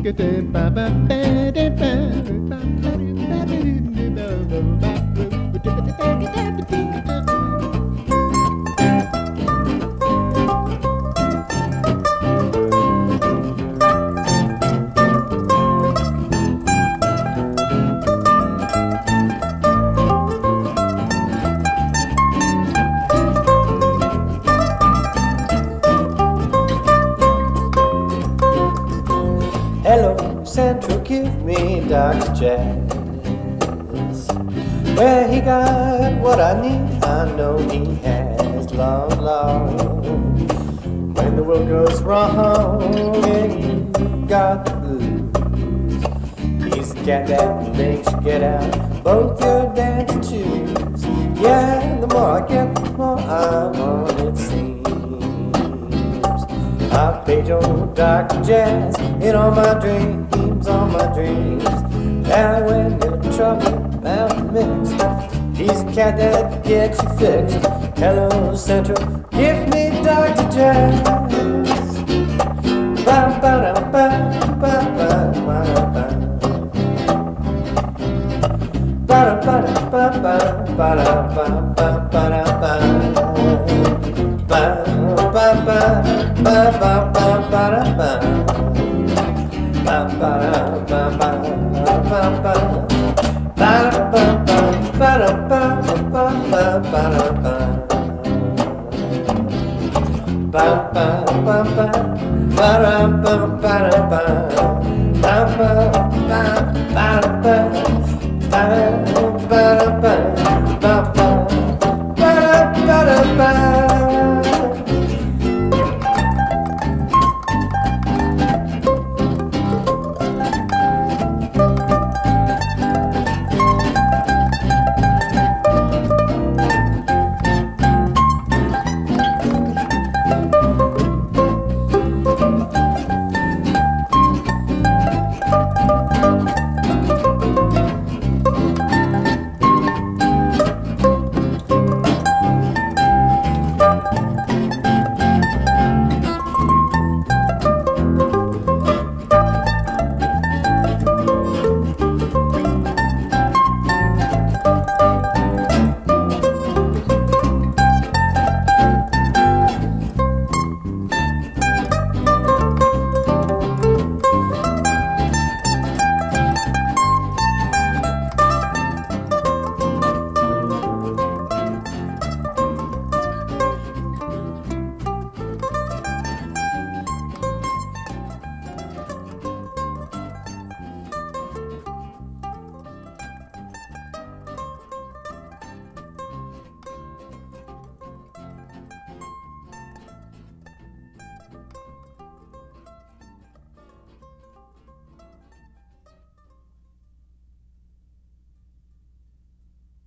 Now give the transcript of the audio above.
Hello, Central, give me Dr. Jazz. Where he got what I need, I know he has long, long. When the world goes wrong and you got the blues, he's the cat that makes you get out both your dancing shoes. Yeah, the more I get, the more I'm on, it seems. I page old Dr. Jazz in all my dreams, all my dreams. And when you're in trouble out the mix, he's a cat that gets you fixed. Hello, Central, give me Dr. Jazz. Ba ba da ba ba ba ba ba. Ba da ba da ba ba ba da ba ba ba da ba. Ba ba ba ba ba ba ba da ba. Ba ba da ba ba ba ba. Ba da ba ba ba da ba ba ba ba da ba. Ba ba ba ba ba da ba ba da ba. Ba ba ba ba da ba.